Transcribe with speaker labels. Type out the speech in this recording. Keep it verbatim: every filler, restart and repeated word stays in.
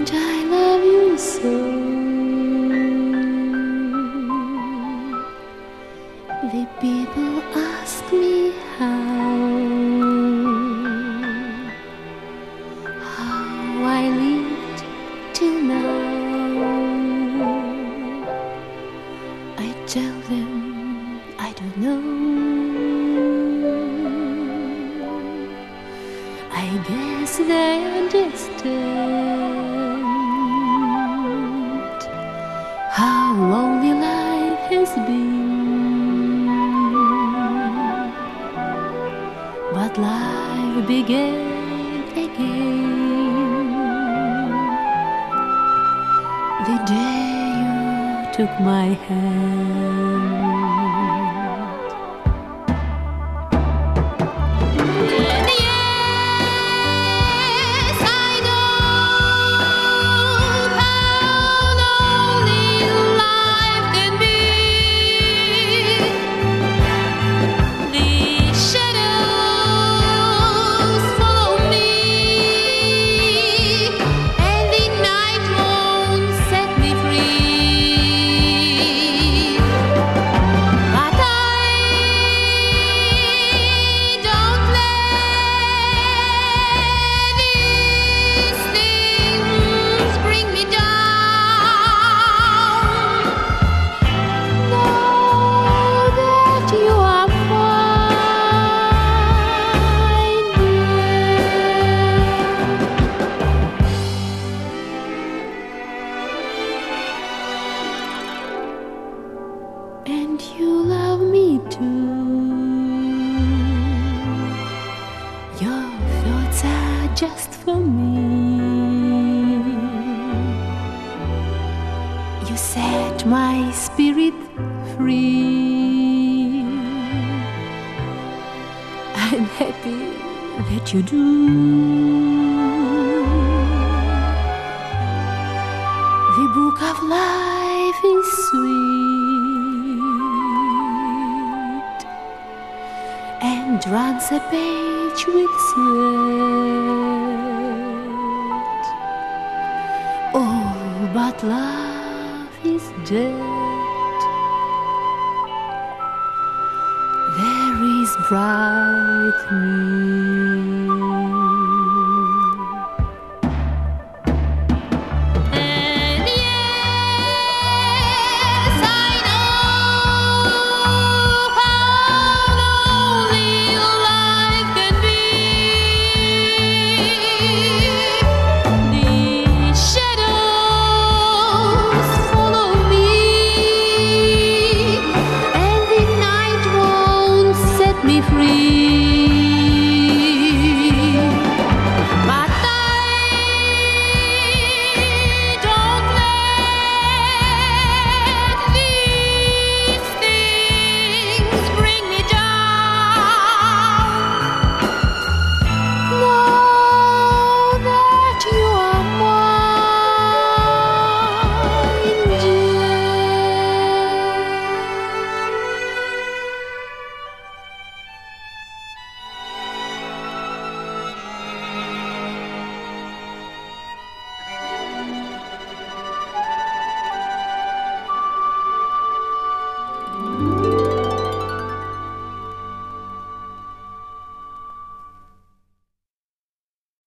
Speaker 1: And I love you so. The people ask me how, how I lived till now. I tell them I don't know. I guess they understand how lonely life has been. But life began again the day you took my hand. And you love me too. Your thoughts are just for me. You set my spirit free. I'm happy that you do. The book of life is sweet and runs a page with sweat. Oh, but love is dead. There is bright news.